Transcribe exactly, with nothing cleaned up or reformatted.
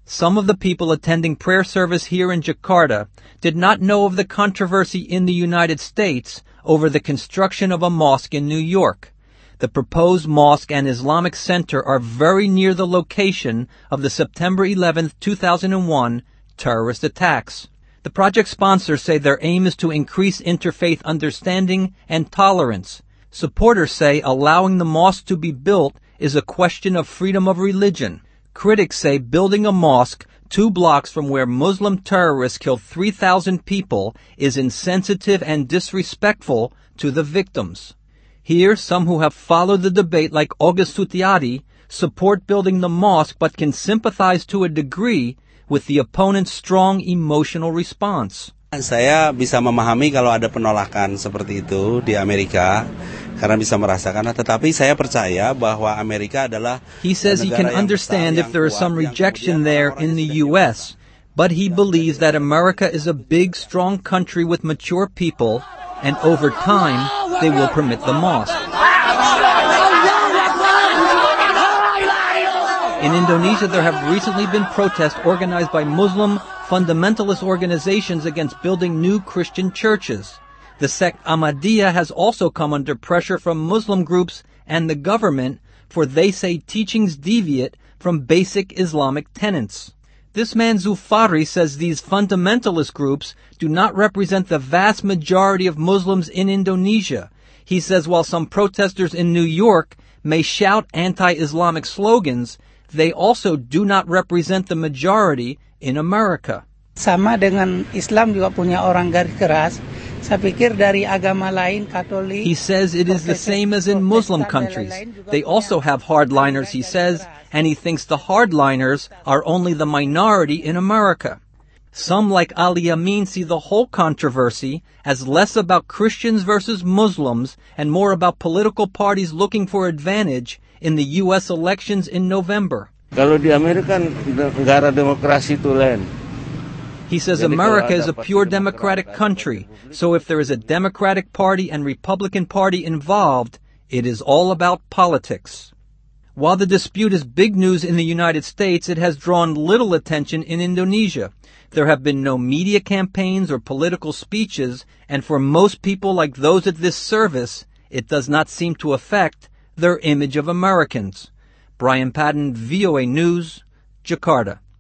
Some of the people attending prayer service here in Jakarta did not know of the controversy in the United States over the construction of a mosque in New York. The proposed mosque and Islamic center are very near the location of the September eleventh, two thousand one terrorist attacks. The project sponsors say their aim is to increase interfaith understanding and tolerance. Supporters say allowing the mosque to be built is a question of freedom of religion. Critics say building a mosque two blocks from where Muslim terrorists killed three thousand people is insensitive and disrespectful to the victims. Here, some who have followed the debate, like August Sutiadi, support building the mosque but can sympathize to a degree with the opponent's strong emotional response. Saya bisa memahami kalau ada penolakan seperti itu di Amerika karena bisa merasakan, tetapi saya percaya bahwa Amerika adalah He says he can understand if there is some rejection there in the U S, but he believes that America is a big, strong country with mature people, and over time they will permit the mosque. In Indonesia, there have recently been protests organized by Muslim fundamentalist organizations against building new Christian churches. The sect Ahmadiyya has also come under pressure from Muslim groups and the government, for they say teachings deviate from basic Islamic tenets. This man Zulfari says these fundamentalist groups do not represent the vast majority of Muslims in Indonesia. He says while some protesters in New York may shout anti-Islamic slogans, they also do not represent the majority in America. Sama dengan Islam juga punya orang garis keras. Saya pikir dari agama lain, Katolik. He says it is the same as in Muslim countries. They also have hardliners, he says, and he thinks the hardliners are only the minority in America. Some, like Ali Amin, see the whole controversy as less about Christians versus Muslims and more about political parties looking for advantage in the U S elections in November. Kalau di Amerika negara demokrasi itu lain. He says America is a pure democratic country, so if there is a Democratic Party and Republican Party involved, it is all about politics. While the dispute is big news in the United States, it has drawn little attention in Indonesia. There have been no media campaigns or political speeches, and for most people like those at this service, it does not seem to affect their image of Americans. Brian Patton, V O A News, Jakarta.